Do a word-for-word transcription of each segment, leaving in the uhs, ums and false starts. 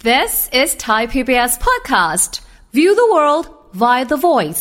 This is Thai พี บี เอส podcast. View the world via The Voice.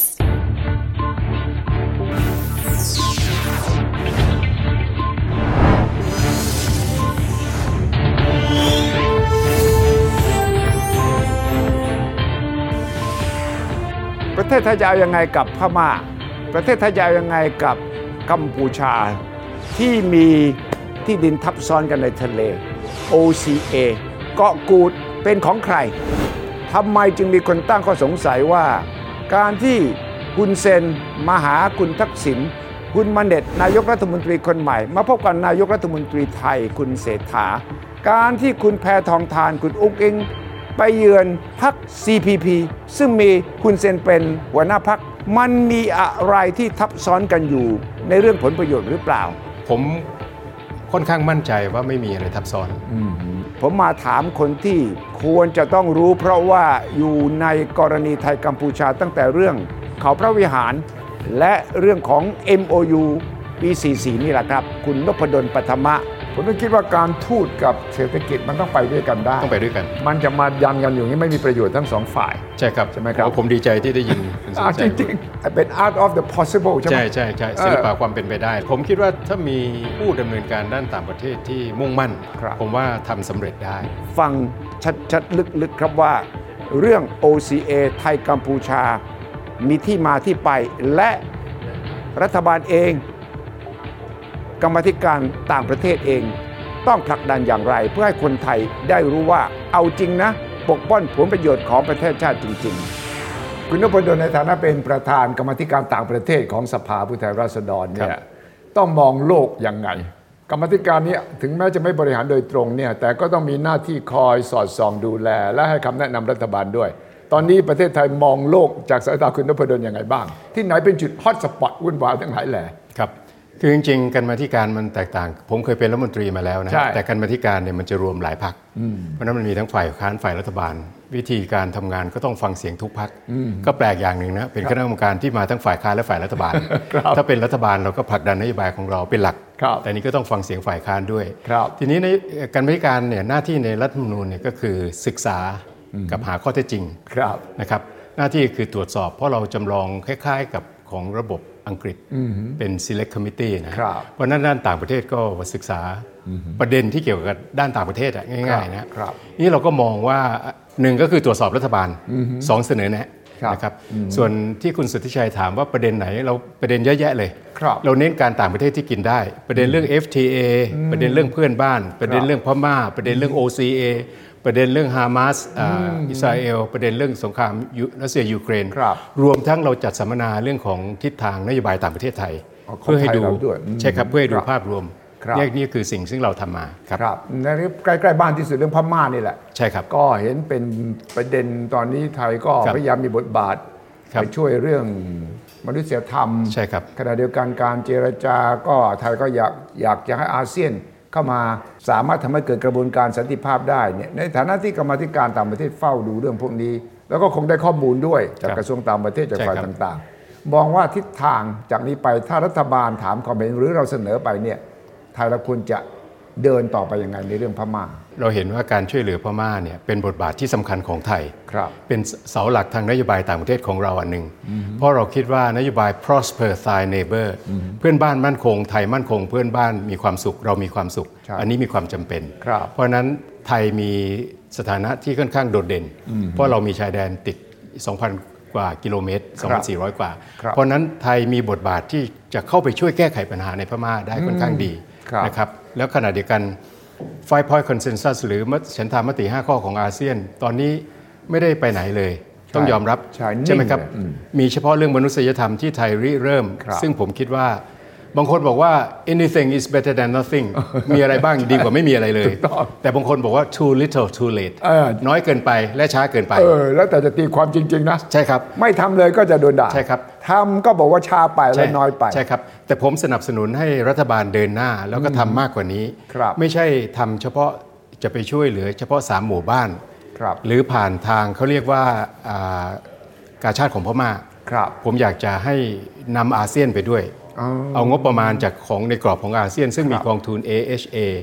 ประเทศไทยจะเอายังไงกับพม่าประเทศไทยจะเอายังไงกับกัมพูชาที่มีที่ดินทับซ้อนกันในทะเล โอ ซี เอ เกาะกูดเป็นของใครทำไมจึงมีคนตั้งข้อสงสัยว่าการที่ฮุนเซนมาหาคุณทักษิณฮุนมาเน็ตนายกรัฐมนตรีคนใหม่มาพบกับนายกรัฐมนตรีไทยคุณเศรษฐาการที่คุณแพทองธารคุณอุ๊งอิ๊งไปเยือนพรรค ซี พี พี ซึ่งมีฮุนเซนเป็นหัวหน้าพรรคมันมีอะไรที่ทับซ้อนกันอยู่ในเรื่องผลประโยชน์หรือเปล่าผมค่อนข้างมั่นใจว่าไม่มีอะไรทับซ้อนผมมาถามคนที่ควรจะต้องรู้เพราะว่าอยู่ในกรณีไทยกัมพูชาตั้งแต่เรื่องเขาพระวิหารและเรื่องของ เอ็ม โอ ยู ปี สี่สิบสี่ นี่แหละครับคุณนพดลปัทมะผมต้องคิดว่าการทูตกับเศรษฐกิจมันต้องไปด้วยกันได้ต้องไปด้วยกันมันจะมายันกันอยู่นี้ไม่มีประโยชน์ทั้งสองฝ่ายใช่ครับใช่ไหมครับผมดีใจที่ได้ยินจริงๆเป็น art of the possible ใช่ไหมใช่ใช่ใช่ศิลปะความเป็นไปได้ผมคิดว่าถ้ามีผู้ดำเนินการด้านต่างประเทศที่มุ่งมั่นผมว่าทำสำเร็จได้ฟังชัดๆลึกๆครับว่าเรื่อง โอ ซี เอ ไทยกัมพูชามีที่มาที่ไปและรัฐบาลเองกรรมาธิการต่างประเทศเองต้องผลักดันอย่างไรเพื่อให้คนไทยได้รู้ว่าเอาจริงนะปกป้องผลประโยชน์ของประเทศชาติจริงๆคุณนพดลในฐานะเป็นประธานกรรมาธิการต่างประเทศของสภาผู้แทนราษฎรเนี่ยต้องมองโลกยังไงกรรมาธิการนี้ถึงแม้จะไม่บริหารโดยตรงเนี่ยแต่ก็ต้องมีหน้าที่คอยสอดส่องดูแลและให้คำแนะนำรัฐบาลด้วยตอนนี้ประเทศไทยมองโลกจากสายตาคุณนพดลยังไงบ้างที่ไหนเป็นจุดฮอตสปอตวุ่นวายทั้งหลายแหล่ครับคือจริงๆการมาธิการมันแตกต่างผมเคยเป็นรัฐมนตรีมาแล้วนะแต่การมาธิการเนี่ยมันจะรวมหลายพรรคเพราะนั้นมันมีทั้งฝ่ายค้านฝ่ายรัฐบาลวิธีการทำงานก็ต้องฟังเสียงทุกพรรคก็แปลกอย่างหนึ่งนะเป็นคณะกรรมการที่มาทั้งฝ่ายค้านและฝ่ายรัฐบาลถ้าเป็นรัฐบาลเราก็ผลักดันนโยบายของเราเป็นหลักแต่นี้ก็ต้องฟังเสียงฝ่ายค้านด้วยทีนี้ในการมาธิการเนี่ยหน้าที่ในรัฐธรรมนูญเนี่ยก็คือศึกษากับหาข้อเท็จจริงนะครับหน้าที่คือตรวจสอบเพราะเราจำลองคล้ายๆกับของระบบอังกฤษเป็น select committee นะเพราะนั้นด้านต่างประเทศก็ศึกษาประเด็นที่เกี่ยวกับด้านต่างประเทศง่ายๆนะนี่เราก็มองว่าหนึ่งก็คือตรวจสอบรัฐบาลสองเสนอแนะนะครับส่วนที่คุณสุทธิชัยถามว่าประเด็นไหนเราประเด็นเยอะแยะเลยเราเน้นการต่างประเทศที่กินได้ประเด็นเรื่อง เอฟ ที เอ ประเด็นเรื่องเพื่อนบ้านประเด็นเรื่องพม่าประเด็นเรื่อง โอ ซี เอประเด็นเรื่องฮามาสอิสราเอลประเด็นเรื่องสงครามรัสเซียยูเครนรวมทั้งเราจัดสัมมนาเรื่องของทิศทางนโยบายต่างประเทศไทยเพื่อให้ดูใช่ครับเพื่อให้ดูภาพรวมนี่นี่คือสิ่งซึ่งเราทำมาครับในใกล้ๆบ้านที่สุดเรื่องพม่านี่แหละใช่ครับก็เห็นเป็นประเด็นตอนนี้ไทยก็พยายามมีบทบาทไปช่วยเรื่องมนุษยธรรมใช่ครับขณะเดียวกันการเจรจาก็ไทยก็อยากอยากจะให้อาเซียนเข้ามาสามารถทำให้เกิดกระบวนการสันติภาพได้เนี่ยในฐานะที่กรรมาธิการต่างประเทศเฝ้าดูเรื่องพวกนี้แล้วก็คงได้ข้อมูลด้วยจากกระทรวงต่างประเทศจากฝ่ายต่างๆมองว่าทิศทางจากนี้ไปถ้ารัฐบาลถามความเห็นหรือเราเสนอไปเนี่ยไทยเราควรจะเดินต่อไปยังไงในเรื่องพม่าเราเห็นว่าการช่วยเหลือพม่าเนี่ยเป็นบทบาทที่สำคัญของไทยเป็นเสาหลักทางนโยบายต่างประเทศของเราอันหนึ่งเพราะเราคิดว่านโยบาย prosper Thai neighbor เพื่อนบ้านมั่นคงไทยมั่นคงเพื่อนบ้านมีความสุขเรามีความสุขอันนี้มีความจำเป็นเพราะฉะนั้นไทยมีสถานะที่ค่อนข้างโดดเด่นเพราะเรามีชายแดนติด สองพัน กว่ากิโลเมตร สองพันสี่ร้อย กว่าเพราะนั้นไทยมีบทบาทที่จะเข้าไปช่วยแก้ไขปัญหาในพม่าได้ค่อนข้างดีนะครับแล้วขณะเดียวกันfive point consensus หรือฉันทามติห้าข้อของอาเซียนตอนนี้ไม่ได้ไปไหนเลยต้องยอมรับใช่ไหมครับมีเฉพาะเรื่องมนุษยธรรมที่ไทยริเริ่มซึ่งผมคิดว่าบางคนบอกว่า anything is better than nothing มีอะไรบ้างดีกว่าไม่มีอะไรเลยแต่บางคนบอกว่า too little too late น้อยเกินไปและช้าเกินไปเออแล้วแต่จะตีความจริงๆนะใช่ครับไม่ทำเลยก็จะโดนด่าใช่ครับทำก็บอกว่าช้าไปและน้อยไปใช่ครับแต่ผมสนับสนุนให้รัฐบาลเดินหน้าแล้วก็ทำมากกว่านี้ไม่ใช่ทำเฉพาะจะไปช่วยเหลือเฉพาะสามหมู่บ้านหรือผ่านทางเขาเรียกว่ากาชาดของพม่าผมอยากจะให้นำอาเซียนไปด้วยเอางบประมาณจากของในกรอบของอาเซียนซึ่งมีกองทุน เอ เอช เอ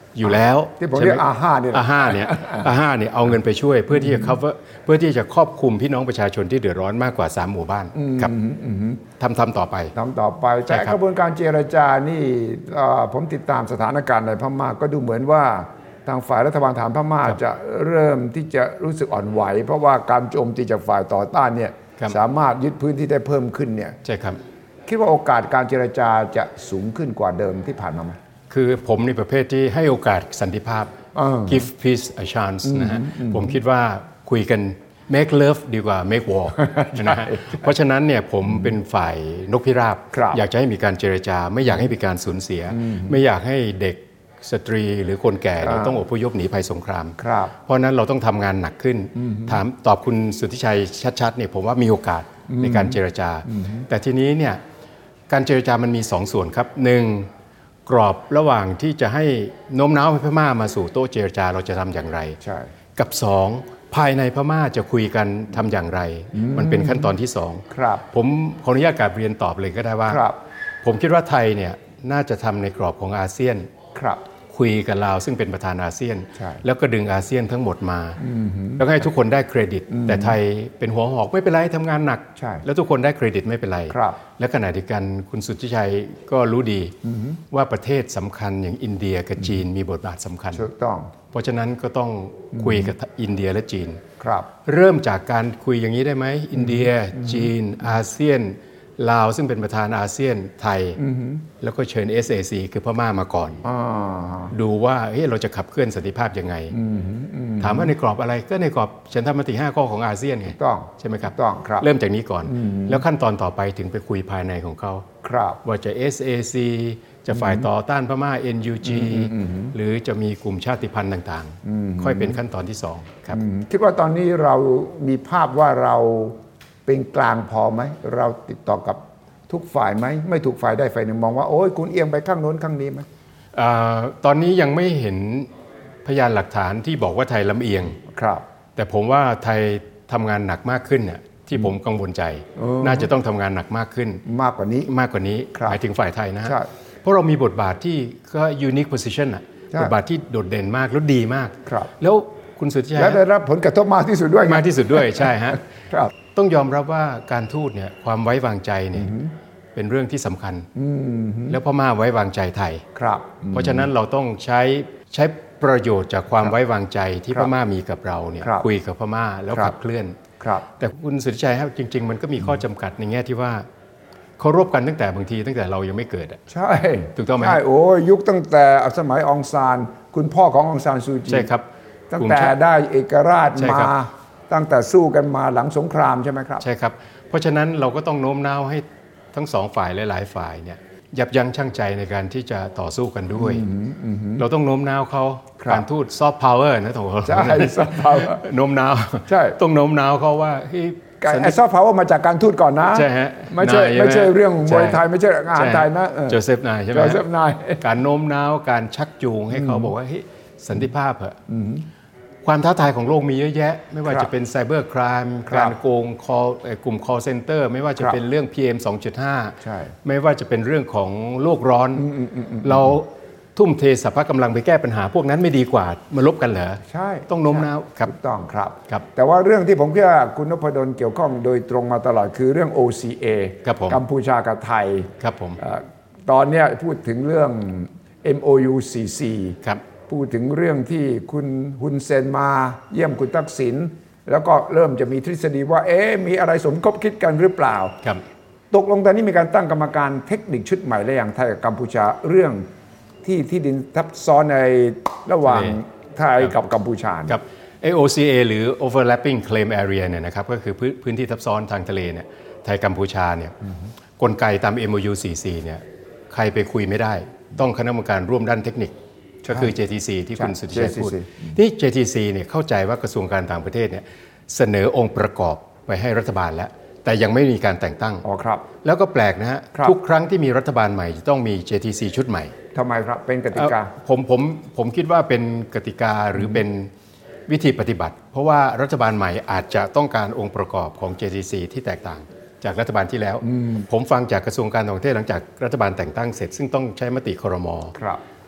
อยู่แล้วที่ผมเรียกอาห้าเนี่ยอาห้าเนี่ยอาห้าเนี่ยเอาเงินไปช่วยเพื่อที่จะ cover เพื่อที่จะครอบคลุมพี่น้องประชาชนที่เดือดร้อนมากกว่าสามหมู่บ้านครับทำทำต่อไปทำต่อไปแต่กระบวนการเจรจานี่ผมติดตามสถานการณ์ในพม่าก็ดูเหมือนว่าทางฝ่ายรัฐบาลฐานพม่าจะเริ่มที่จะรู้สึกอ่อนไหวเพราะว่าการโจมตีจากฝ่ายต่อต้านเนี่ยสามารถยึดพื้นที่ได้เพิ่มขึ้นเนี่ยใช่ครับคิดว่าโอกาสการเจรจาจะสูงขึ้นกว่าเดิมที่ผ่านมาไหมคือผมในประเภทที่ให้โอกาสสันติภาพ give peace a chance นะฮะผมคิดว่าคุยกัน make love ดีกว่า make war นะฮะเพราะฉะนั้นเนี่ยผมเป็นฝ่ายนกพิราบอยากจะให้มีการเจรจาไม่อยากให้มีการสูญเสียไม่อยากให้เด็กสตรีหรือคนแก่ต้องอพยพหนีภัยสงครามเพราะนั้นเราต้องทำงานหนักขึ้นถามตอบคุณสุทธิชัยชัดๆเนี่ยผมว่ามีโอกาสในการเจรจาแต่ทีนี้เนี่ยการเจรจามันมีสองส่วนครับหนึ่งกรอบระหว่างที่จะให้โน้มน้าวให้พม่ามาสู่โต๊ะเจรจาเราจะทำอย่างไรกับสองภายในพม่าจะคุยกันทำอย่างไรมันเป็นขั้นตอนที่สองผมขออนุญาตกราบเรียนตอบเลยก็ได้ว่าผมคิดว่าไทยเนี่ยน่าจะทำในกรอบของอาเซียนคุยกับลาวซึ่งเป็นประธานอาเซียนแล้วก็ดึงอาเซียนทั้งหมดมาแล้วให้ทุกคนได้เครดิตแต่ไทยเป็นหัวหอกไม่เป็นไรทำงานหนักแล้วทุกคนได้เครดิตไม่เป็นไรและขณะเดียวกันคุณสุทธิชัยก็รู้ดีว่าประเทศสำคัญอย่างอินเดียกับจีนมีบทบาทสำคัญถูกต้องเพราะฉะนั้นก็ต้องคุยกับอินเดียและจีนเริ่มจากการคุยอย่างนี้ได้ไหมอินเดียจีนอาเซียนลาวซึ่งเป็นประธานอาเซียนไทยแล้วก็เชิญ เอส เอ ซี คือพม่ามาก่อนดูว่าเฮ้ยเราจะขับเคลื่อนสันติภาพยังไงถามว่าในกรอบอะไรก็ในกรอบฉันทามติห้าข้อของอาเซียนไงใช่ไหมครับต้องครับเริ่มจากนี้ก่อนแล้วขั้นตอนต่อไปถึงไปคุยภายในของเขาว่าจะ เอส เอ ซี จะฝ่ายต่อต้านพม่า เอ็น ยู จี หรือจะมีกลุ่มชาติพันธุ์ต่างๆค่อยเป็นขั้นตอนที่สองครับคิดว่าตอนนี้เรามีภาพว่าเราเป็นกลางพอไหมเราติดต่อกับทุกฝ่ายไหมไม่ถูกฝ่ายได้ฝ่ายหนึ่งมองว่าโอ้ยคุณเอียงไปข้างโน้นข้างนี้ไหมตอนนี้ยังไม่เห็นพยานหลักฐานที่บอกว่าไทยลำเอียงครับแต่ผมว่าไทยทำงานหนักมากขึ้นเนี่ยที่ผมกังวลใจน่าจะต้องทำงานหนักมากขึ้นมากกว่านี้มากกว่านี้หมายถึงฝ่ายไทยนะเพราะเรามีบทบาทที่ก็ unique position อ่ะบทบาทที่โดดเด่นมากแล้วดีมากแล้วคุณสุทธิชัยและได้รับผลกระทบมากที่สุดด้วยมากที่สุดด้วยใช่ฮะต้องยอมรับว่าการทูตเนี่ยความไว้วางใจเนี่ยเป็นเรื่องที่สำคัญแล้วพม่าไว้วางใจไทยเพราะฉะนั้นเราต้องใช้ใช้ประโยชน์จากความไว้วางใจที่พม่ามีกับเราเนี่ยคุยกับพม่าแล้วขับเคลื่อนแต่คุณสุทธิชัยครับจริงๆมันก็มีข้อจำกัดในแง่ที่ว่าเคารพกันตั้งแต่บางทีตั้งแต่เรายังไม่เกิดใช่ถูกต้องไหมใช่โอ้ยุคตั้งแต่สมัยองซานคุณพ่อขององซานซูจีใช่ครับตั้งแต่ได้เอกราชมาตั้งแต่สู้กันมาหลังสงครามใช่ไหมครับใช่ครับเพราะฉะนั้นเราก็ต้องโน้มน้าวให้ทั้งสองฝ่ายหลายๆฝ่ายเนี่ยยับยั้งชั่งใจในการที่จะต่อสู้กันด้วยเราต้องโน้มน้าวเขาการทูตซอฟต์พาวเวอร์นะถูกไหมใช่ซอฟต์พาวเวอร์โน้มน้าวใช่ต้องโน้มน้าวเขาว่าไอ้ซอฟต์พาวเวอร์มาจากการทูตก่อนนะใช่ฮะไม่ใช่ไม่ใช่เรื่องมวยไทยไม่ใช่งานไทยนะโจเซฟนายใช่ไหมโจเซฟนายการโน้มน้าวการชักจูงให้เขาบอกว่าเฮ้ยสันติภาพเหรอความท้าทายของโลกมีเยอะแยะไม่ว่าจะเป็นไซเบอร์ครามการโกงคอกลุ่ม call center ไม่ว่าจะเป็นเรื่อง พี เอ็ม สองจุดห้า ไม่ว่าจะเป็นเรื่องของโลกร้อนเราทุ่มเทสรรพกำลังไปแก้ปัญหาพวกนั้นไม่ดีกว่ามาลบกันเหรอใช่ต้องโน้มน้าวครับต้องครับแต่ว่าเรื่องที่ผมคิดว่าคุณนพดลเกี่ยวข้องโดยตรงมาตลอดคือเรื่อง โอ ซี เอ กัมพูชากับไทยครับผมตอนนี้พูดถึงเรื่อง เอ็ม โอ ยู ซี ซีครับพูดถึงเรื่องที่คุณฮุนเซนมาเยี่ยมคุณทักษิณแล้วก็เริ่มจะมีทฤษฎีว่าเอ๊ะมีอะไรสมคบคิดกันหรือเปล่าครับตกลงตอนนี้มีการตั้งกรรมการเทคนิคชุดใหม่และอย่างไทยกับกัมพูชาเรื่องที่ที่ดินทับซ้อนในระหว่างไทยกับกัมพูชาครับ โอ ซี เอ หรือ overlapping claim area เนี่ยนะครับก็คือพื้นที่ทับซ้อนทางทะเลเนี่ยไทยกัมพูชาเนี่ยกลไกตาม เอ็ม โอ ยู สี่สิบสี่เนี่ยใครไปคุยไม่ได้ต้องคณะกรรมการร่วมด้านเทคนิคก็คือ เจ ที ซี ที่คุณสุทธิชัยพูดนี่ เจ ที ซี เนี่ยเข้าใจว่ากระทรวงการต่างประเทศเนี่ยเสนอองค์ประกอบไปให้รัฐบาลแล้วแต่ยังไม่มีการแต่งตั้งอ๋อครับแล้วก็แปลกนะฮะทุกครั้งที่มีรัฐบาลใหม่จะต้องมี เจ ที ซี ชุดใหม่ทำไมครับเป็นกติกาผมผมผมคิดว่าเป็นกติกาหรือเป็นวิธีปฏิบัติเพราะว่ารัฐบาลใหม่อาจจะต้องการองค์ประกอบของ เจ ที ซี ที่แตกต่างจากรัฐบาลที่แล้วผมฟังจากกระทรวงการต่างประเทศหลังจากรัฐบาลแต่งตั้งเสร็จซึ่งต้องใช้มติครม.ก็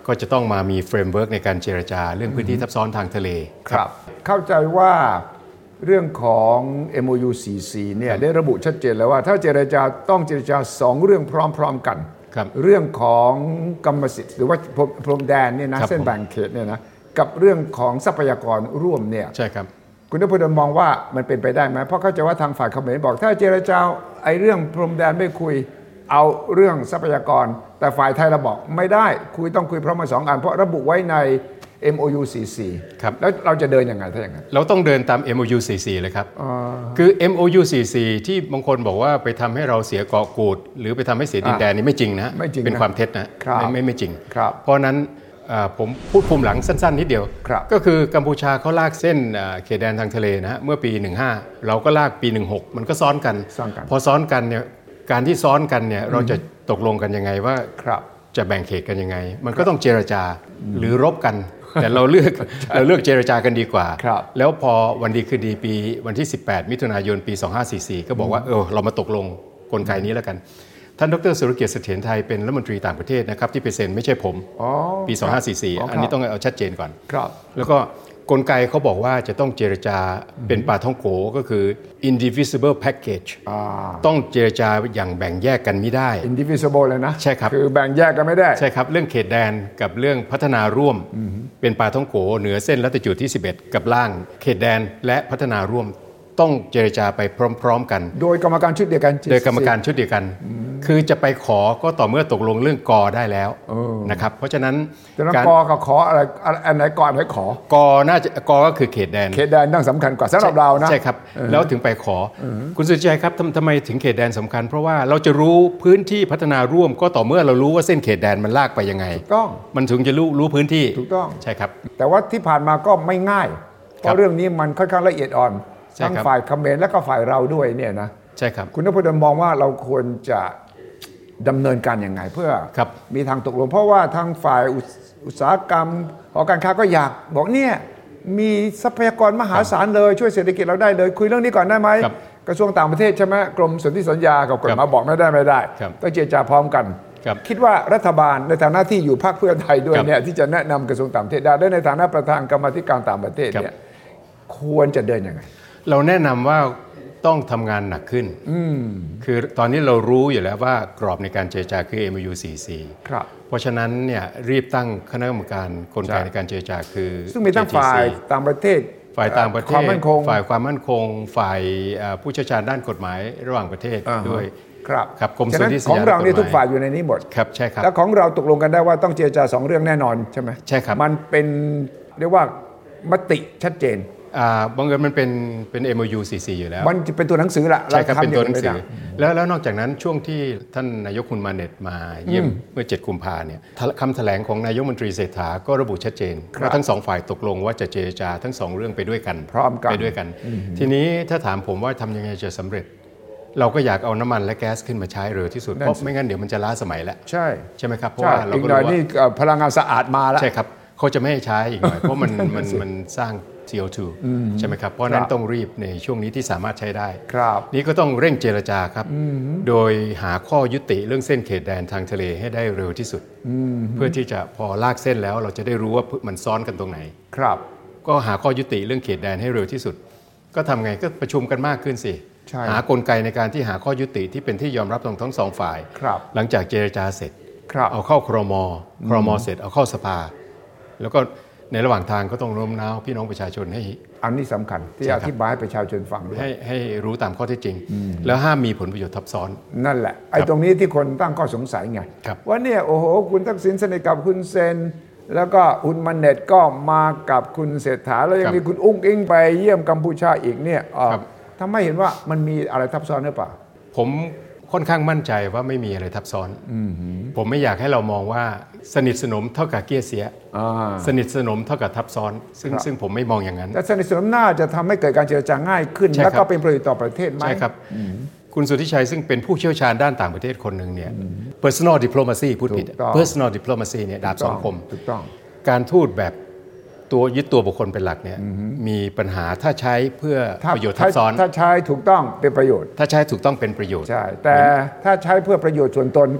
ก็จะต้องมามีเฟรมเวิร์กในการเจรจาเรื่องพื้นที่ทับซ้อนทางทะเลครับเข้าใจว่าเรื่องของ เอ็ม โอ ยู สี่สิบสี่ เนี่ยได้ระบุชัดเจนแล้วว่าถ้าเจรจาต้องเจรจาสองเรื่องพร้อมๆกันเรื่องของกรรมสิทธิ์หรือว่าพรมแดนเนี่ยนะเส้นแบ่งเขตเนี่ยนะกับเรื่องของทรัพยากรร่วมเนี่ยใช่ครับคุณนพดลมองว่ามันเป็นไปได้ไหมเพราะเข้าใจว่าทางฝ่ายเขมรบอกถ้าเจรจาไอ้เรื่องพรมแดนไม่คุยเอาเรื่องทรัพยากรแต่ฝ่ายไทยเราบอกไม่ได้คุยต้องคุยพร้อมกันสองอันเพราะระบุไว้ใน เอ็ม โอ ยู สี่สิบสี่ครับแล้วเราจะเดินยังไงถ้าอย่างนั้นเราต้องเดินตาม เอ็ม โอ ยู สี่สิบสี่ เลยครับคือ เอ็ม โอ ยู สี่สิบสี่ ที่บางคนบอกว่าไปทำให้เราเสียเกาะกูดหรือไปทำให้เสียดินแดนนี่ไม่จริงนะเป็นความเท็จนะไม่ไม่ไม่จริงเพราะนั้นผมพูดภูมิหลังสั้นๆนิดเดียวก็คือกัมพูชาเขาลากเส้นเขตแดนทางทะเลนะฮะเมื่อปีหนึ่งห้าเราก็ลากปีหนึ่งหกมันก็ซ้อนกันพอซ้อนกันเนี่ยการที่ซ้อนกันเนี่ยเราจะตกลงกันยังไงว่าจะแบ่งเขตกันยังไงมันก็ต้องเจรจาหรือรบกันแต่เราเลือกเราเลือกเจรจากันดีกว่าแล้วพอวันดีคืนดีปีวันที่สิบแปดมิถุนายนปีสองพันห้าร้อยสี่สิบสี่ก็บอกว่าเออเรามาตกลงกลไกนี้แล้วกันท่านดร.สุรเกียรติเสถียรไทยเป็นรัฐมนตรีต่างประเทศนะครับที่ไปเซ็นไม่ใช่ผมปีสองพันห้าร้อยสี่สิบสี่อันนี้ต้องเอาชัดเจนก่อนแล้วก็กลไกเขาบอกว่าจะต้องเจรจาเป็นปาท่องโกก็คือ indivisible package ต้องเจรจาอย่างแบ่งแยกกันไม่ได้ indivisible เลยนะใช่ครับคือแบ่งแยกกันไม่ได้ใช่ครับเรื่องเขตแดนกับเรื่องพัฒนาร่วมเป็นปาท่องโกเหนือเส้นลัติจูดที่สิบเอ็ดกับล่างเขตแดนและพัฒนาร่วมต้องเจรจาไปพร้อมๆกันโดยกรรมการชุดเดียวกันโดยกรรมการชุดเดียวกันคือจะไปขอก็ต่อเมื่อตกลงเรื่องกอได้แล้วนะครับเพราะฉะนั้นการกอกับขออะไรอันไหนก่อนให้ขอกอน่าจะกอก็คือเขตแดนเขตแดนต้องสำคัญกว่าสำหรับเรานะใช่ครับแล้วถึงไปขอคุณสุชัยครับทำไมถึงเขตแดนสำคัญเพราะว่าเราจะรู้พื้นที่พัฒนาร่วมก็ต่อเมื่อเรารู้ว่าเส้นเขตแดนมันลากไปยังไงถูกต้องมันถึงจะรู้รู้พื้นที่ถูกต้องใช่ครับแต่ว่าที่ผ่านมาก็ไม่ง่ายเพราะเรื่องนี้มันค่อนข้างละเอียดอ่อนทั้งฝ่ายเขมรและก็ฝ่ายเราด้วยเนี่ยนะใช่ครับคุณนพดลมองว่าเราควรจะดำเนินการยังไงเพื่อมีทางตกลงเพราะว่าทางฝ่ายอุตสาหกรรมหอการค้าก็อยากบอกเนี่ยมีทรัพยากรมหาศาลเลยช่วยเศรษฐกิจเราได้เลยคุยเรื่องนี้ก่อนได้ไหมกระทรวงต่างประเทศใช่ไหมกรมสนธิสัญญากับกฎหมายบอกไม่ได้ไม่ได้ต้องเจรจาพร้อมกันคิดว่ารัฐบาลในฐานะที่อยู่พรรคเพื่อไทยด้วยเนี่ยที่จะแนะนำกระทรวงต่างประเทศได้และในฐานะประธานกรรมาธิการต่างประเทศเนี่ยควรจะเดินยังไงเราแนะนำว่าต้องทำงานหนักขึ้นคือตอนนี้เรารู้อยู่แล้วว่ากรอบในการเจรจาคือ เอ็ม โอ ยู สี่สิบสี่ครับเพราะฉะนั้นเนี่ยรีบตั้งคณะกรรมการกลไกในการเจรจาคือซึ่งมีทั้งฝ่ายต่างประเทศฝ่ายต่างประเทศฝ่ายความมั่นคงฝ่ายผู้เชี่ยวชาญด้านกฎหมายระหว่างประเทศด้วยครับครับกรมสนธิสัญญาของเราเนี่ยทุกฝ่ายอยู่ในนี้หมดครับใช่ครับแล้วของเราตกลงกันได้ว่าต้องเจรจาสองเรื่องแน่นอนใช่ไหมใช่ครับมันเป็นเรียกว่ามติชัดเจนบังเอิญมันเป็นเป็น เอ็ม โอ ยู สี่สิบสี่ อยู่แล้วมันจะเป็นตัวหนังสือละใช่ครับเป็นตัวหนังสือแล้วแล้วนอกจากนั้นช่วงที่ท่านนายกคุณมาเน็ตมาเยี่ยมเมื่อเจ็ดกุมภาพันธ์เนี่ยคำแถลงของนายกมนตรีเศรษฐาก็ระบุชัดเจนว่าทั้งสองฝ่ายตกลงว่าจะเจรจาทั้งสองเรื่องไปด้วยกันพร้อมกันไปด้วยกันทีนี้ถ้าถามผมว่าทำยังไงจะสำเร็จเราก็อยากเอาน้ำมันและแก๊สขึ้นมาใช้เร็วที่สุดเพราะไม่งั้นเดี๋ยวมันจะล้าสมัยแล้วใช่ใช่ไหมครับเพราะว่าเราก็รู้ว่านี่พลังงานสะอาดมาแล้วใช่ครับเขาจะไม่ให้ใช้อีกหน่อยเพราะมันมันมันสร้าง ซี โอ ทู ใช่ไหมครับเพราะนั้นต้องรีบในช่วงนี้ที่สามารถใช้ได้นี่ก็ต้องเร่งเจรจาครับโดยหาข้อยุติเรื่องเส้นเขตแดนทางทะเลให้ได้เร็วที่สุดเพื่อที่จะพอลากเส้นแล้วเราจะได้รู้ว่ามันซ้อนกันตรงไหนครับก็หาข้อยุติเรื่องเขตแดนให้เร็วที่สุดก็ทำไงก็ประชุมกันมากขึ้นสิหากลไกในการที่หาข้อยุติที่เป็นที่ยอมรับของทั้งสองฝ่ายหลังจากเจรจาเสร็จเอาเข้าครม.ครม.เสร็จเอาเข้าสภาแล้วก็ในระหว่างทางก็ต้องโน้มน้าวพี่น้องประชาชนให้อันนี้สำคัญที่อธิบายให้ประชาชนฟังด้วยให้ให้รู้ตามข้อเท็จจริงแล้วห้ามมีผลประโยชน์ทับซ้อนนั่นแหละไอ้ตรงนี้ที่คนตั้งข้อสงสัยไงว่าเนี่ยโอ้โหคุณทักษิณสนิทกับคุณเซนแล้วก็คุณมาเน็ตก็มากับคุณเศรษฐาแล้วยังมีคุณอุ้งอิงไปเยี่ยมกัมพูชาอีกเนี่ยทำให้เห็นว่ามันมีอะไรทับซ้อนหรือเปล่าผมค่อนข้างมั่นใจว่าไม่มีอะไรทับซ้อนผมไม่อยากให้เรามองว่าสนิทสนมเท่ากับเกี้ยเสียสนิทสนมเท่ากับทับซ้อนซึ่งซึ่งผมไม่มองอย่างนั้นแต่สนิทสนมน่าจะทำให้เกิดการเจรจาง่ายขึ้นแล้วก็เป็นประโยชน์ต่อประเทศไหมใช่ครับคุณสุทธิชัยซึ่งเป็นผู้เชี่ยวชาญด้านต่างประเทศคนหนึ่งเนี่ย personal diplomacy พูดผิด personal diplomacy เนี่ยดาบสองคมถูกต้องการทูตแบบตัวยึดตัวบุคคลเป็นหลักเนี่ยมีปัญหาถ้าใช้เพื่อประโยชน์ทับซ้อนถ้าใช้ถูกต้องเป็นประโยชน์ถ้าใช้ถูกต้องเป็นประโยชน์ใช่แต่ถ้าใช้เพื่อประโยชน์ส่วนตนก็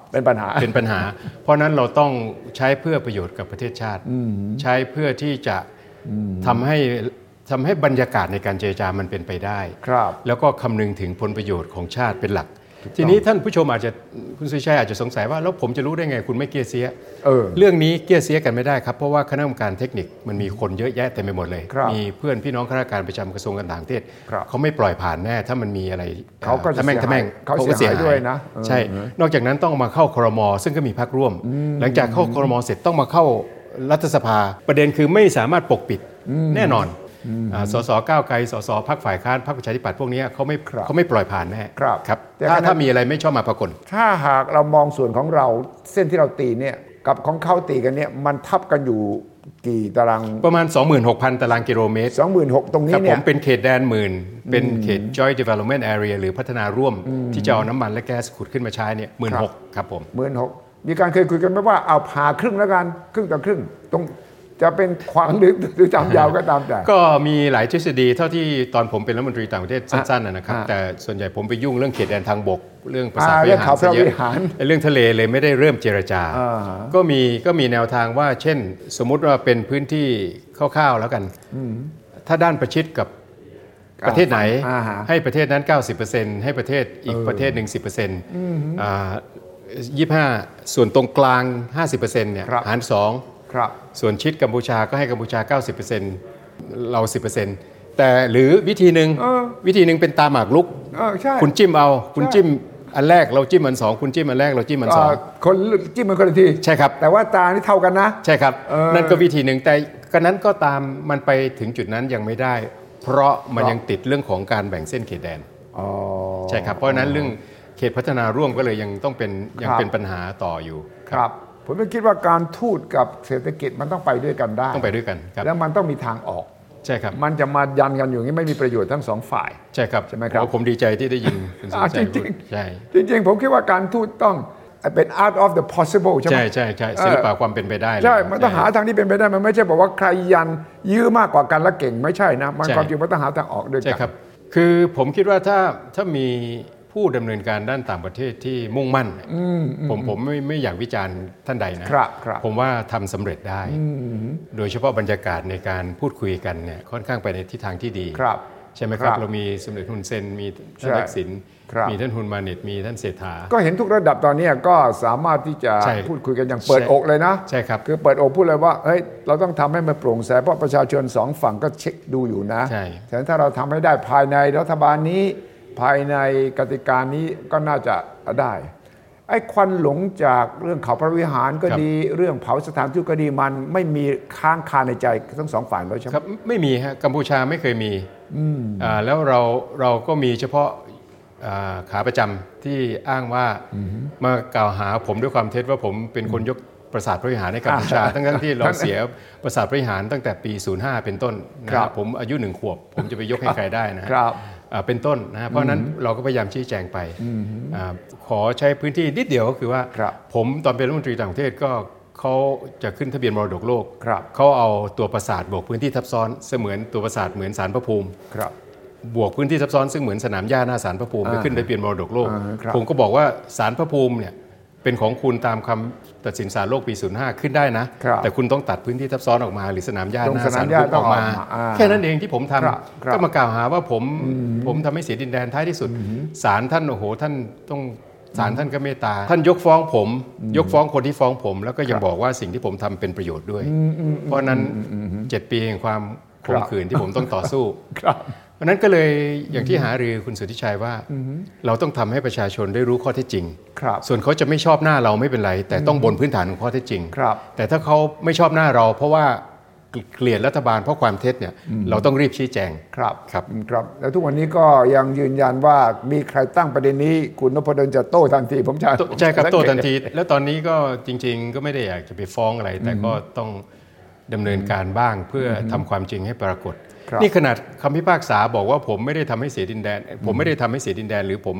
เป็นปัญหาเป็นปัญหาเพราะนั้นเราต้องใช้เพื่อประโยชน์กับประเทศชาติใช้เพื่อที่จะทำให้ทำให้บรรยากาศในการเจรจามันเป็นไปได้แล้วก็คำนึงถึงผลประโยชน์ของชาติเป็นหลักทีนี้ท่านผู้ชมอาจจะคุณสุชัยอาจจะสงสัยว่าแล้วผมจะรู้ได้ไงคุณไม่เกี้ยเสีย เออ เรื่องนี้เกี้ยเสียกันไม่ได้ครับเพราะว่าคณะกรรมการเทคนิคมันมีคนเยอะแยะเต็มไปหมดเลยมีเพื่อนพี่น้องข้าราชการประจำกระทรวงการต่างประเทศเขาไม่ปล่อยผ่านแน่ถ้ามันมีอะไรเขาก็จะเสียหายเขาเสียหายด้วยนะใช่นอกจากนั้นต้องมาเข้าครม.ซึ่งก็มีพรรคร่วมหลังจากเข้าครม.เสร็จต้องมาเข้ารัฐสภาประเด็นคือไม่สามารถปกปิดแน่นอนสสก้าวไกลสสพรรคฝ่ายค้านพรรคประชาธิปัตย์พวกนี้เขาไม่เขาไม่ปล่อยผ่านแน่ครับถ้าถ้ามีอะไรไม่ชอบมาพากลถ้าหากเรามองส่วนของเราเส้นที่เราตีเนี่ยกับของเขาตีกันเนี่ยมันทับกันอยู่กี่ตารางประมาณ สองหมื่นหกพัน ตารางกิโลเมตรสองหมื่นหกพัน ตรงนี้เนี่ยผมเป็นเขตแดนหมื่นเป็นเขต Joint Development Area หรือพัฒนาร่วมที่จะเอาน้ำมันและแก๊สขุดขึ้นมาใช้เนี่ย หนึ่งหมื่นหกพัน ครับผมหนึ่งหมื่นหกพัน มีการเคยคุยกันไหมว่าเอาผ่าครึ่งแล้วกันครึ่งต่อครึ่งตรงจะเป็นขวางหรือหรือจำยาวก็ตามแต่ก็มีหลายทฤษฎีเท่าที่ตอนผมเป็นรัฐมนตรีต่างประเทศสั้นๆนะครับแต่ส่วนใหญ่ผมไปยุ่งเรื่องเขตแดนทางบกเรื่องภาษาพยาหารเยอะเรื่องทะเลเลยไม่ได้เริ่มเจรจาก็มีก็มีแนวทางว่าเช่นสมมุติว่าเป็นพื้นที่คร่าวๆแล้วกันถ้าด้านประชิดกับประเทศไหนให้ประเทศนั้น เก้าสิบเปอร์เซ็นต์ ให้ประเทศอีกประเทศหนึ่ง สิบเปอร์เซ็นต์อ่ายี่สิบห้าส่วนตรงกลาง ห้าสิบเปอร์เซ็นต์ เนี่ยหารสองส่วนชิดกัมพูชาก็ให้กัมพูชา เก้าสิบเปอร์เซ็นต์ เรา สิบเปอร์เซ็นต์ แต่หรือวิธีหนึ่งวิธีหนึ่งเป็นตาหมากรุกคุณจิ้มเอาคุณจิ้มอันแรกเราจิ้มอันสองคุณจิ้มอันแรกเราจิ้มอันสองคนจิ้มมันคนละทีใช่ครับแต่ว่าตานี่เท่ากันนะใช่ครับนั่นก็วิธีหนึ่งแต่ก็นั้นก็ตามมันไปถึงจุดนั้นยังไม่ได้เพราะมันยังติดเรื่องของการแบ่งเส้นเขตแดนใช่ครับเพราะนั้นเรื่องเขตพัฒนาร่วมก็เลยยังต้องเป็นยังเป็นปัญหาต่ออยู่ครับผมไม่คิดว่าการทูตกับเศรษฐกิจมันต้องไปด้วยกันได้ต้องไปด้วยกันครับแล้วมันต้องมีทางออกใช่ครับมันจะมายันกันอยู่อย่างนี้ไม่มีประโยชน์ทั้งสองฝ่ายใช่ครับใช่ไหมครับผมดีใจที่ได้ยินคุณสมชัยพูดใช่จริงๆผมคิดว่าการทูตต้องเป็น art of the possible ใช่ไหมใช่ใช่ใช่ศิลปะความเป็นไปได้ใช่มันต้องหาทางที่เป็นไปได้มันไม่ใช่บอกว่าใครยันยื้อมากกว่ากันแล้วเก่งไม่ใช่นะมันความจริงมันต้องหาทางออกด้วยกันใช่ครับคือผมคิดว่าถ้าถ้ามีผู้ดำเนินการด้านต่างประเทศที่มุ่งมั่นผมผมไม่ไม่อยากวิจารณ์ท่านใดนะผมว่าทำสำเร็จได้โดยเฉพาะบรรยากาศในการพูดคุยกันเนี่ยค่อนข้างไปในทิศทางที่ดีใช่ไหมครับเรามีสมเด็จฮุนเซนมีท่านทักษิณมีท่านฮุนมาเน็ตมีท่านเศรษฐาก็เห็นทุกระดับตอนนี้ก็สามารถที่จะพูดคุยกันอย่างเปิดอกเลยนะใช่ครับคือเปิดอกพูดเลยว่าเฮ้ยเราต้องทำให้มันโปร่งใสเพราะประชาชนสองฝั่งก็เช็คดูอยู่นะใช่แต่ถ้าเราทำให้ได้ภายในรัฐบาลนี้ภายในกติกานี้ก็น่าจะได้ไอ้ควันหลงจากเรื่องเขาพระวิหารก็ดีเรื่องเผาสถานทูตก็ดีมันไม่มีค้างคาในใจทั้งสองฝ่ายเลยใช่ไหมครับไม่มีฮะกัมพูชาไม่เคยมีอ่าแล้วเราเราก็มีเฉพาะขาประจำที่อ้างว่ามากล่าวหาผมด้วยความเท็จว่าผมเป็นคนยกปราสาทพระวิหารในกัมพูชาทั้งที่เราเสียปราสาทพระวิหารตั้งแต่ปีศูนย์ห้าเป็นต้นนะครับผมอายุหนึ่งขวบผมจะไปยกให้ใครได้นะครับเป็นต้นนะเพราะนั้นเราก็พยายามชี้แจงไปขอใช้พื้นที่นิดเดียวก็คือว่าผมตอนเป็นรัฐมนตรีต่างประเทศก็เขาจะขึ้นทะเบียนมรดกโลกเขาเอาตัวปราสาทบวกพื้นที่ทับซ้อนเสมือนตัวปราสาทเหมือนศาลพระภูมิบวกพื้นที่ซับซ้อนซึ่งเหมือนสนามหญ้าหน้าศาลพระภูมิไปขึ้นทะเบียนมรดกโลกผมก็บอกว่าศาลพระภูมิเนี่ยเป็นของคุณตามคำตัดสินศาลโลกปีศูนย์ห้าขึ้นได้นะแต่คุณต้องตัดพื้นที่ทับซ้อนออกมาหรือสนามหญ้าหน้าศาลพระภูมิออกมาแค่นั้นเองที่ผมทำก็มากล่าวหาว่าผมผมทำให้เสียดินแดนท้ายที่สุดศาลท่านโอ้โหท่านต้องศาลท่านก็เมตตาท่านยกฟ้องผมยกฟ้องคนที่ฟ้องผมแล้วก็ยังบอกว่าสิ่งที่ผมทำเป็นประโยชน์ด้วยเพราะนั้นเจ็ดปีแห่งความขมขื่นที่ผมต้องต่อสู้เพราะนั้นก็เลยอย่างที่หารือคุณสุทธิชัยว่าเราต้องทำให้ประชาชนได้รู้ข้อเท็จจริงส่วนเขาจะไม่ชอบหน้าเราไม่เป็นไรแต่ต้องบนพื้นฐานของข้อเท็จจริงแต่ถ้าเขาไม่ชอบหน้าเราเพราะว่าเกลียดรัฐบาลเพราะความเท็จเนี่ยเราต้องรีบชี้แจงครับครับครับแล้วทุกวันนี้ก็ยังยืนยันว่ามีใครตั้งประเด็นนี้คุณนพดลจะโต้ทันทีผมจะใช่ครับโต้ทันทีแล้วตอนนี้ก็จริงๆก็ไม่ได้อยากจะไปฟ้องอะไรแต่ก็ต้องดำเนินการบ้างเพื่อทำความจริงให้ปรากฏนี่ขนาดคำพิพากษาบอกว่าผมไม่ได้ทำให้เสียดินแดนผมไม่ได้ทำให้เสียดินแดนหรือผม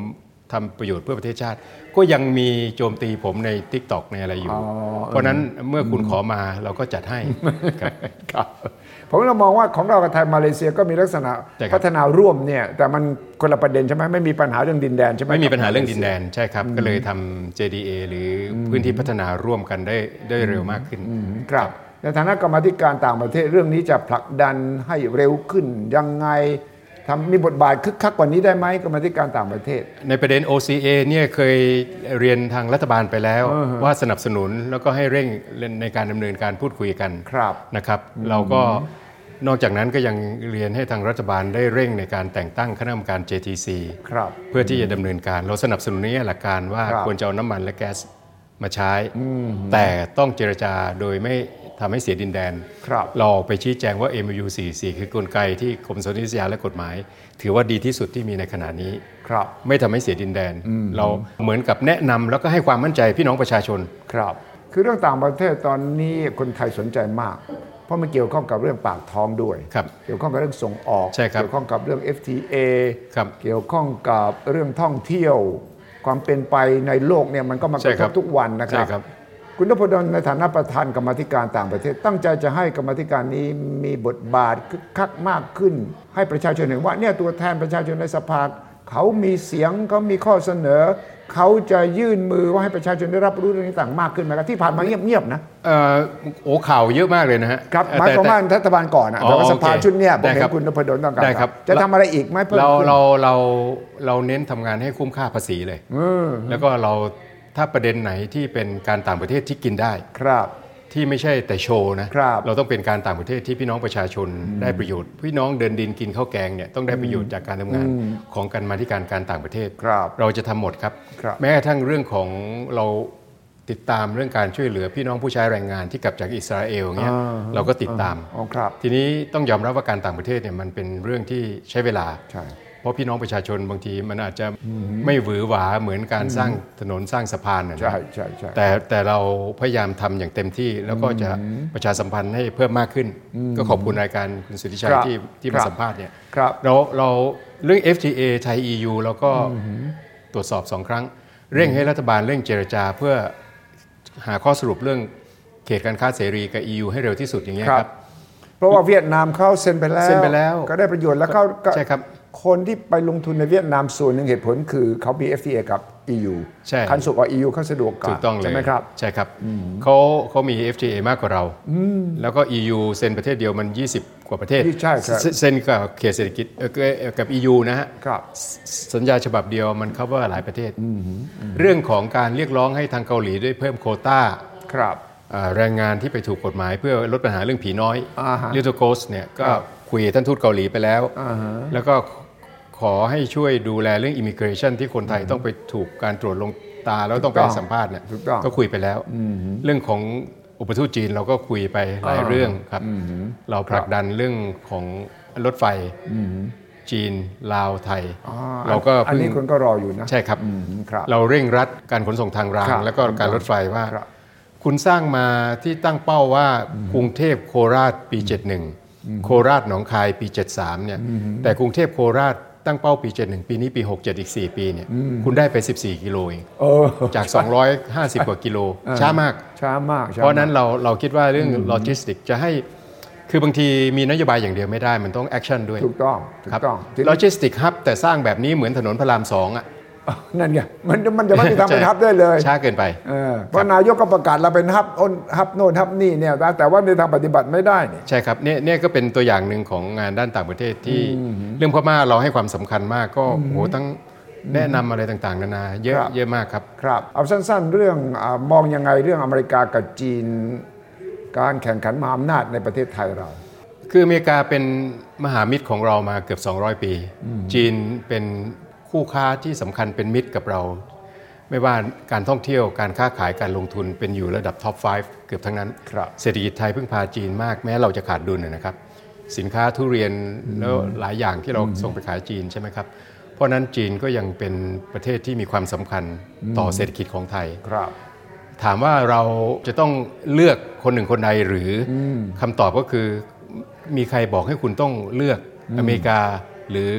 ทำประโยชน์เพื่อประเทศชาติก็ยังมีโจมตีผมใน TikTok ในอะไรอยู่เพราะนั้นเมื่อคุณขอมาเราก็จัดให้ครับผมเรามองว่าของเรากับไทยมาเลเซียก็มีลักษณะพัฒนาร่วมเนี่ยแต่มันคนละประเด็นใช่ไหมไม่มีปัญหาเรื่องดินแดนใช่ไหมไม่มีปัญหาเรื่องดินแดนใช่ครับก็เลยทำ เจ ดี เอ หรือพื้นที่พัฒนาร่วมกันได้ได้เร็วมากขึ้นครับในฐานะกรรมาธิการต่างประเทศเรื่องนี้จะผลักดันให้เร็วขึ้นยังไงทำมีบทบาทคึกคักกว่านี้ได้ไหมกรรมาธิการต่างประเทศในประเด็น โอ ซี เอ เนี่ยเคยเรียนทางรัฐบาลไปแล้วว่าสนับสนุนแล้วก็ให้เร่งในการดำเนินการพูดคุยกันนะครับเราก็นอกจากนั้นก็ยังเรียนให้ทางรัฐบาลได้เร่งในการแต่งตั้งคณะกรรมการ เจ ที ซี เพื่อที่จะดำเนินการเราสนับสนุนในหลักการว่าควรจะเอาน้ำมันและแก๊สมาใช้แต่ต้องเจรจาโดยไม่ทำให้เสียดินแดนเราไปชี้แจงว่า เอ็ม ยู สี่สิบสี่ คือกลไกที่กรมสนธิสัญญาและกฎหมายถือว่าดีที่สุดที่มีในขณะนี้ไม่ทำให้เสียดินแดนเราเหมือนกับแนะนำแล้วก็ให้ความมั่นใจพี่น้องประชาชนครับคือเรื่องต่างประเทศตอนนี้คนไทยสนใจมากเพราะมันเกี่ยวข้องกับเรื่องปากท้องด้วยเกี่ยวข้องกับเรื่องส่งออกเกี่ยวข้องกับเรื่อง เอฟ ที เอ เกี่ยวข้องกับเรื่องท่องเที่ยวความเป็นไปในโลกเนี่ยมันก็มากระทบทุกวันนะครับคุณนพดลในฐานะประธานกรรมาธิการต่างประเทศตั้งใจจะให้กรรมาธิการนี้มีบทบาทคึกคักมากขึ้นให้ประชาชนเห็นว่าเนี่ยตัวแทนประชาชนในสภาเขามีเสียงเขามีข้อเสนอเขาจะยื่นมือว่าให้ประชาชนได้รับรู้เรื่องต่างมากขึ้นไหมครับที่ผ่านมาเงียบๆนะเออโอ้ข่าวเยอะมากเลยนะฮะครับหมายความว่ารัฐบาลก่อนนะแต่ว่าสภาชุดเนี้ยผมเห็นคุณนพดลต้องการจะทำอะไรอีกไหมเพิ่มเราเราเราเราเน้นทำงานให้คุ้มค่าภาษีเลยแล้วก็เราถ้าประเด็นไหนที่เป็นการต่างประเทศที่กินได้ครับที่ไม่ใช่แต่โชว์นะเราต้องเป็นการต่างประเทศที่พี่น้องประชาชนได้ประโยชน์พี่น้องเดินดินกินข้าวแกงเนี่ยต้องได้ประโยชน์จากการทำงานของกรรมาธิการการต่างประเทศเราจะทำหมดครับแม้กระทั่งเรื่องของเราติดตามเรื่องการช่วยเหลือพี่น้องผู้ใช้แรงงานที่กลับจากอิสราเอลเนี่ยเราก็ติดตามทีนี้ต้องยอมรับว่าการต่างประเทศเนี่ยมันเป็นเรื่องที่ใช้เวลาเพราะพี่น้องประชาชนบางทีมันอาจจะไม่หวือหวาเหมือนการสร้างถนนสร้างสะพานนะใช่ใช่ใช่แต่แต่เราพยายามทำอย่างเต็มที่แล้วก็จะประชาสัมพันธ์ให้เพิ่มมากขึ้นก็ขอบคุณรายการคุณสุทธิชัยที่ที่มาสัมภาษณ์เนี่ยเราเราเรื่อง เอฟ ที เอ ไทย อี ยู เราก็ตรวจสอบสองครั้งเร่งให้รัฐบาลเร่งเจรจาเพื่อหาข้อสรุปเรื่องเขตการค้าเสรีกับ อี ยู ให้เร็วที่สุดอย่างเงี้ยครับเพราะว่าเวียดนามเขาเซ็นไปแล้วเซ็นไปแล้วก็ได้ประโยชน์แล้วเขาใช่ครับคนที่ไปลงทุนในเวียดนามส่วนหนึ่งเหตุผลคือเขามี เอฟ ที เอ กับ อี ยู คันสุกกับ อี ยู เขาสะดวกกว่าใช่ไหมครับใช่ครับเขาเขามี เอฟ ที เอ มากกว่าเราแล้วก็ อี ยู เซ็นประเทศเดียวมันยี่สิบกว่าประเทศเซ็นกับเขตเศรษฐกิจกับ อี ยู นะฮะสัญญาฉบับเดียวมัน cover หลายประเทศเรื่องของการเรียกร้องให้ทางเกาหลีได้เพิ่มโควต้าแรงงานที่ไปถูกกฎหมายเพื่อลดปัญหาเรื่องผีน้อยลิโตโกสเนี่ยก็คุยท่านทูตเกาหลีไปแล้วแล้วก็ขอให้ช่วยดูแลเรื่อง immigration ที่คนไทยต้องไปถูกการตรวจลงตาแล้วต้องไปสัมภาษณ์เนี่ยก็คุยไปแล้วเรื่องของอุปทูตจีนเราก็คุยไปหลายเรื่องครับเราผลักดันเรื่องของรถไฟจีนลาวไทยเราก็อันนี้คนก็รออยู่นะใช่ครับเราเร่งรัดการขนส่งทางรางแล้วก็การรถไฟว่าคุณสร้างมาที่ตั้งเป้าว่ากรุงเทพโคราชปีเจ็ดสิบเอ็ดโคราชหนองคายปีเจ็ดสิบสามเนี่ยแต่กรุงเทพโคราชตั้งเป้าปีเจ็ดสิบเอ็ดปีนี้ปีหกสิบเจ็ดอีกสี่ปีเนี่ยคุณได้ไปสิบสี่กิโลเองจากสองร้อยห้าสิบกว่ากิโลช้ามากช้ามากเพราะนั้นเราเราคิดว่าเรื่องโลจิสติกจะให้คือบางทีมีนโยบายอย่างเดียวไม่ได้มันต้องแอคชั่นด้วยถูกต้องถูกต้องโลจิสติกฮับแต่สร้างแบบนี้เหมือนถนนพระรามสองอ่ะนั่นไงมันมันจะไม่มีทางเป็นฮับได้เลยช้าเกินไปเพราะนายกก็ประกาศเราเป็นฮับอ้นฮับโน่นฮับนี่เนี่ยแต่ว่าในทางปฏิบัติไม่ได้ใช่ครับเนี่ยเนี่ยก็เป็นตัวอย่างหนึ่งของงานด้านต่างประเทศที่เรื่องพม่าเราให้ความสำคัญมากก็โหตั้งแนะนำอะไรต่างๆนานาเยอะเยอะมากครับครับเอาสั้นๆเรื่องมองยังไงเรื่องอเมริกากับจีนการแข่งขันมหาอำนาจในประเทศไทยเราคืออเมริกาเป็นมหามิตรของเรามาเกือบสองร้อยปีจีนเป็นคู่ค้าที่สำคัญเป็นมิตรกับเราไม่ว่าการท่องเที่ยวการค้าขายการลงทุนเป็นอยู่ระดับท็อปห้าเกือบทั้งนั้นเศรษฐกิจไทยพึ่งพาจีนมากแม้เราจะขาดดุลนะครับสินค้าทุเรียนแล้วหลายอย่างที่เราส่งไปขายจีนใช่ไหมครับเพราะนั้นจีนก็ยังเป็นประเทศที่มีความสำคัญต่อเศรษฐกิจของไทยถามว่าเราจะต้องเลือกคนหนึ่งคนใดหรือคำตอบก็คือมีใครบอกให้คุณต้องเลือกอเมริกาหรือ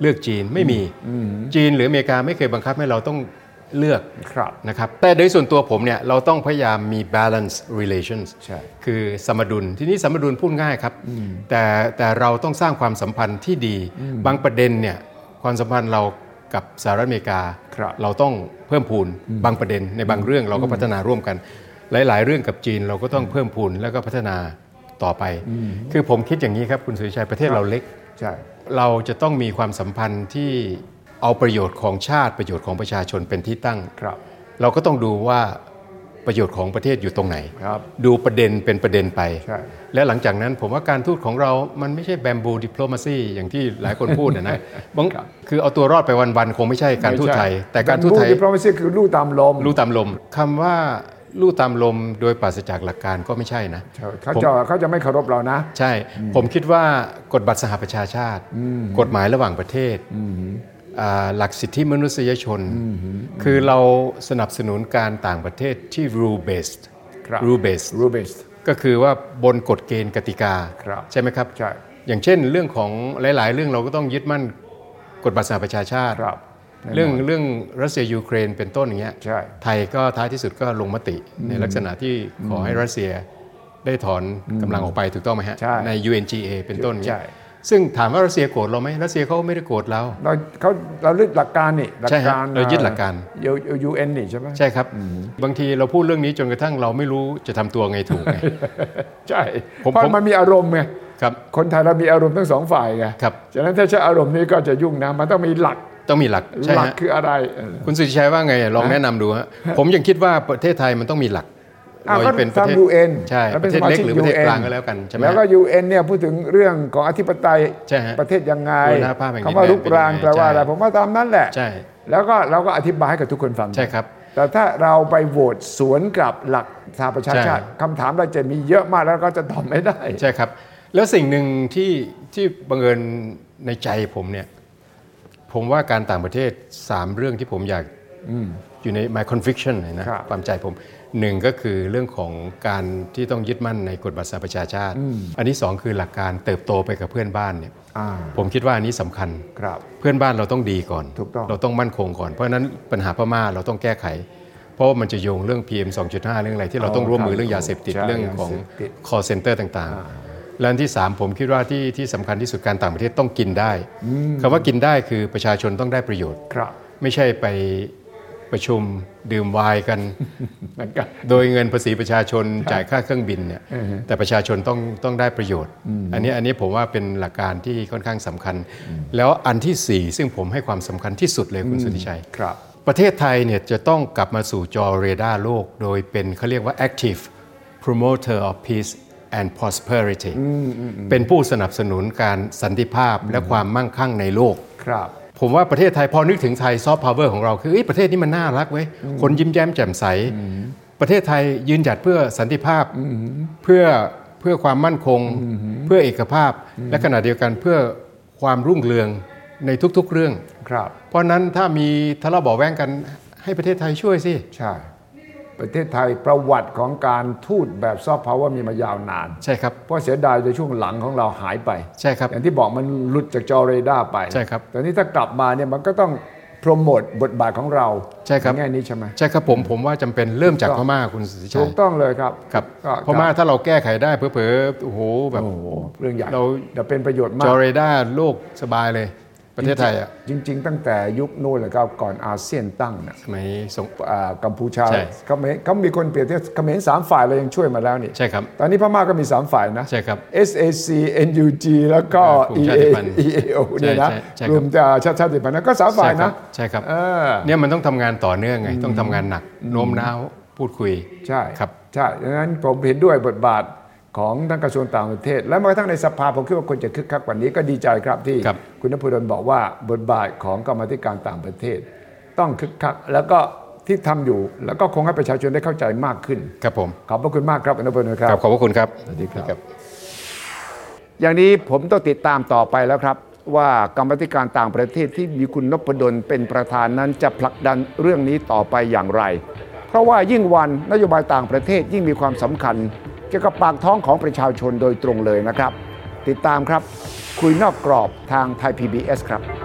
เลือกจีนไม่มีจีนหรืออเมริกาไม่เคยบังคับให้เราต้องเลือกนะครับแต่โดยส่วนตัวผมเนี่ยเราต้องพยายามมี balance relations คือสมดุลทีนี้สมดุลพูดง่ายครับแต่แต่เราต้องสร้างความสัมพันธ์ที่ดีบางประเด็นเนี่ยความสัมพันธ์เรากับสหรัฐอเมริกาเราต้องเพิ่มพูนบางประเด็นในบางเรื่องเราก็พัฒนาร่วมกันหลายๆเรื่องกับจีนเราก็ต้องเพิ่มพูนแล้วก็พัฒนาต่อไปคือผมคิดอย่างนี้ครับคุณสุริชัยประเทศเราเล็กเราจะต้องมีความสัมพันธ์ที่เอาประโยชน์ของชาติประโยชน์ของประชาชนเป็นที่ตั้งเราก็ต้องดูว่าประโยชน์ของประเทศอยู่ตรงไหนดูประเด็นเป็นประเด็นไปและหลังจากนั้นผมว่าการทูตของเรามันไม่ใช่แบมบูดิปโลมาซีอย่างที่หลายคนพูดนะนะคือเอาตัวรอดไปวันๆคงไม่ใช่การทูตไทยแต่การทูตไทยดิปโลมาซีคือลู่ตามลมลู่ตามลมคำว่าลู่ตามลมโดยปราศจากหลักการก็ไม่ใช่นะเขาจะเขาจะไม่เคารพเรานะใช่ผมคิดว่ากฎบัตรสหประชาชาติกฎหมายระหว่างประเทศหลักสิทธิมนุษยชนคือเราสนับสนุนการต่างประเทศที่ rule based rule based rule based ก็คือว่าบนกฎเกณฑ์กติกาใช่ไหมครับใช่อย่างเช่นเรื่องของหลายๆเรื่องเราก็ต้องยึดมั่นกฎบัตรสหประชาชาติเรื่องเรื่องรัสเซียยูเครนเป็นต้นอย่างเงี้ยไทยก็ท้ายที่สุดก็ลงมติในลักษณะที่ขอให้รัสเซียได้ถอนกำลังออกไปถูกต้องไหมฮะใน ยู เอ็น จี เอ เป็นต้นอย่างเงี้ยซึ่งถามว่ารัสเซียโกรธเราไหมรัสเซียเขาไม่ได้โกรธเราเราเขาเรายึดหลักการนี่หลักการเรายึดหลักการยู เอ็น นี่ใช่ไหมใช่ครับบางทีเราพูดเรื่องนี้จนกระทั่งเราไม่รู้จะทำตัวไงถูกไงใช่เพราะมันมีอารมณ์ไงคนไทยเรามีอารมณ์ทั้งสองฝ่ายไงฉะนั้นถ้าใช้อารมณ์นี้ก็จะยุ่งนะมันต้องมีหลักต้องมีหลักหลักคืออะไรคุณสุริชัยว่าไงลองแนะนำดูฮะผมยังคิดว่าประเทศไทยมันต้องมีหลักเราเป็นประเทศ ยู เอ็นใช่ประเทศเล็กหรือประเทศกลางก็แล้วกันใช่ไหมแล้วก็ ยู เอ็น เนี่ยพูดถึงเรื่องของอธิปไตยประเทศยังไงคำว่ารุกรานแปลว่าอะไรผมว่าตามนั้นแหละแล้วก็เราก็อธิบายให้กับทุกคนฟังใช่ครับแต่ถ้าเราไปโหวตสวนกับหลักสหประชาชาติคำถามเราจะมีเยอะมากแล้วก็จะตอบไม่ได้ใช่ครับแล้วสิ่งหนึ่งที่ที่บังเอิญในใจผมเนี่ยผมว่าการต่างประเทศสามเรื่องที่ผมอยากอยู่ใน my conviction เลยนะความใจผมหนึ่งก็คือเรื่องของการที่ต้องยึดมั่นในกฎบัตรสหประชาชาติอันที่สองคือหลักการเติบโตไปกับเพื่อนบ้านเนี่ยผมคิดว่าอันนี้สำคัญเพื่อนบ้านเราต้องดีก่อนเราต้องมั่นคงก่อนเพราะฉะนั้นปัญหาพม่าเราต้องแก้ไขเพราะมันจะโยงเรื่อง พี เอ็ม สองจุดห้า เรื่องอะไรที่เราต้องร่วมมือเรื่องยาเสพติดเรื่องของ call center ต่างๆและอันที่สามผมคิดว่าที่ที่สำคัญที่สุดการต่างประเทศต้องกินได้คำว่ากินได้คือประชาชนต้องได้ประโยชน์ไม่ใช่ไปประชุมดื่มไวน์กันโดยเงินภาษีประชาชนจ่ายค่าเครื่องบินเนี่ยแต่ประชาชนต้องต้องได้ประโยชน์อันนี้อันนี้ผมว่าเป็นหลักการที่ค่อนข้างสำคัญแล้วอันที่สี่ซึ่งผมให้ความสำคัญที่สุดเลยคุณสุทธิชัยประเทศไทยเนี่ยจะต้องกลับมาสู่จอเรดาร์โลกโดยเป็นเขาเรียกว่า active promoter of peace and prosperity เป็นผู้สนับสนุนการสันติภาพและความมั่งคั่งในโลกผมว่าประเทศไทยพอนึกถึงไทยซอฟต์พาวเวอร์ของเราคือประเทศนี้มันน่ารักเว้ยคนยิ้มแย้มแจ่มใสประเทศไทยยืนหยัดเพื่อสันติภาพเพื่อเพื่อความมั่นคงเพื่อเอกภาพและขณะเดียวกันเพื่อความรุ่งเรืองในทุกๆเรื่องเพราะนั้นถ้ามีทะเลาะเบาะแว้งกันให้ประเทศไทยช่วยสิใช่ประเทศไทยประวัติของการทูตแบบซอฟต์พาวเวอร์มีมายาวนานใช่ครับเพราะเสียดายในช่วงหลังของเราหายไปใช่ครับอย่างที่บอกมันหลุดจากจอเรดาร์ไปใช่ครับแต่นี้ถ้ากลับมาเนี่ยมันก็ต้องโปรโมทบทบาทของเราใช่ครับแง่นี้ใช่ไหมใช่ครับผมผมว่าจำเป็นเริ่มจากพม่าคุณสุทธิชัยถูกต้องเลยครับครับพม่าถ้าเราแก้ไขได้เผลอๆโอ้โหแบบเรื่องใหญ่เราจะเป็นประโยชน์มากจอเรดาร์โลกสบายเลยประเทศไทยอ่ะจริงๆตั้งแต่ยุคโน้นเลยครับก่อนอาเซียนตั้งเนี่ยสมัยสงกัมพูชาเขาไม่เขามีคนเปรียบเทียบเขมรสามฝ่ายเรายังช่วยมาแล้วนี่ใช่ครับตอนนี้พม่าก็มีสามฝ่ายนะใช่ครับเอส เอ ซี เอ็น ยู จี แล้วก็ อี เอ โอ เนี่ยนะรวมจะชาติชาติพันธุ์ก็สามฝ่ายนะใช่ครับเนี่ยมันต้องทำงานต่อเนื่องไงต้องทำงานหนักโน้มน้าวพูดคุยใช่ครับใช่ดังนั้นผมเห็นด้วยบทบาทของทั้งกระทรวงต่างประเทศและแม้กระทั่งในสภาผมคิดว่าคนจะคึกคักกว่านี้ก็ดีใจครับที่คุณนพดลบอกว่าบทบาทของกรรมาธิการต่างประเทศต้องคึกคักแล้วก็ที่ทำอยู่แล้วก็คงให้ประชาชนได้เข้าใจมากขึ้นครับผมขอบพระคุณมากครับคุณนพดลครับขอบพระคุณครับสวัสดีครับอย่างนี้ผมต้องติดตามต่อไปแล้วครับว่ากรรมาธิการต่างประเทศที่มีคุณนพดลเป็นประธานนั้นจะผลักดันเรื่องนี้ต่อไปอย่างไรเพราะว่ายิ่งวันนโยบายต่างประเทศยิ่งมีความสำคัญเกี่ยวกับปากท้องของประชาชนโดยตรงเลยนะครับติดตามครับคุยนอกกรอบทางไทย พี บี เอส ครับ